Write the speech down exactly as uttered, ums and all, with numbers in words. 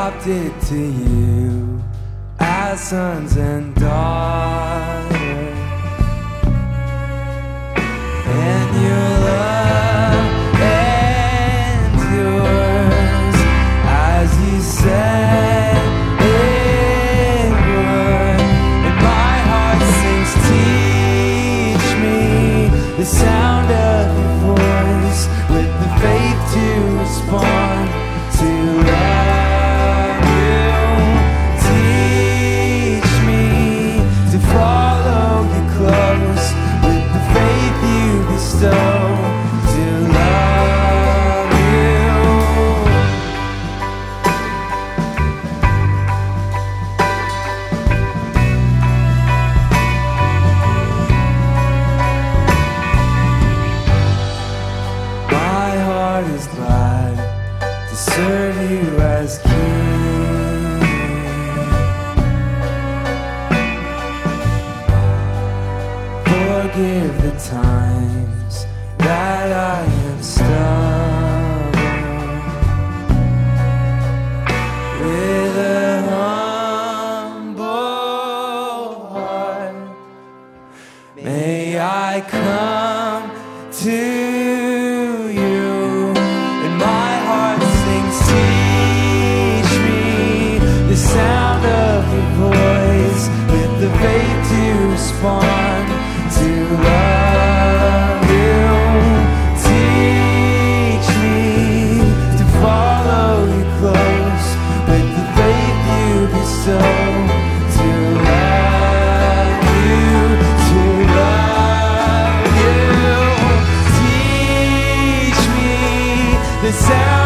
adopted to you as sons and daughters, and your love endures as you said it would. And my heart sings, teach me the sound of your voice with the faith to respond to love you. Teach me to follow you close with the faith you bestow to love you. My heart is glad to serve you as King. Forgive the times that I am stubborn. With a humble heart, may I come to you, and my heart sings, teach me the sound of your voice with the faith to respond to love you. Teach me to follow you close with the faith you bestow to love you, to love you. Teach me the sound